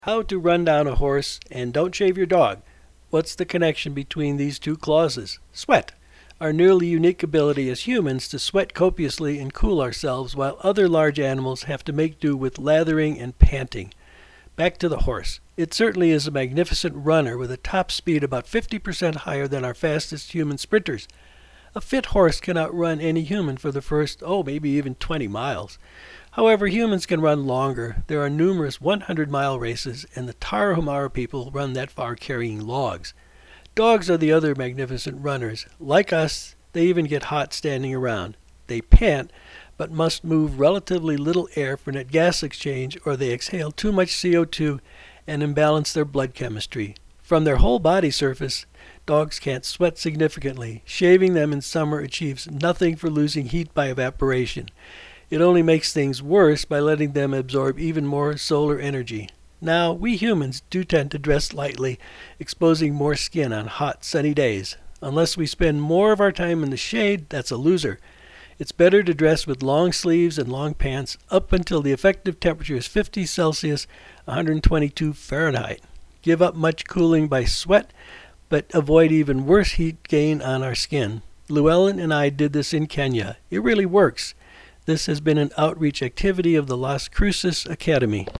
How to run down a horse and don't shave your dog. What's the connection between these two clauses? Sweat. Our nearly unique ability as humans to sweat copiously and cool ourselves while other large animals have to make do with lathering and panting. Back to the horse. It certainly is a magnificent runner with a top speed about 50% higher than our fastest human sprinters. A fit horse can outrun any human for the first, maybe even 20 miles. However, humans can run longer. There are numerous 100-mile races, and the Tarahumara people run that far carrying logs. Dogs are the other magnificent runners. Like us, they even get hot standing around. They pant, but must move relatively little air for net gas exchange, or they exhale too much CO2 and imbalance their blood chemistry. From their whole body surface, dogs can't sweat significantly. Shaving them in summer achieves nothing for losing heat by evaporation. It only makes things worse by letting them absorb even more solar energy. Now, we humans do tend to dress lightly, exposing more skin on hot, sunny days. Unless we spend more of our time in the shade, that's a loser. It's better to dress with long sleeves and long pants up until the effective temperature is 50 Celsius, 122 Fahrenheit. Give up much cooling by sweat, but avoid even worse heat gain on our skin. Llewellyn and I did this in Kenya. It really works. This has been an outreach activity of the Las Cruces Academy.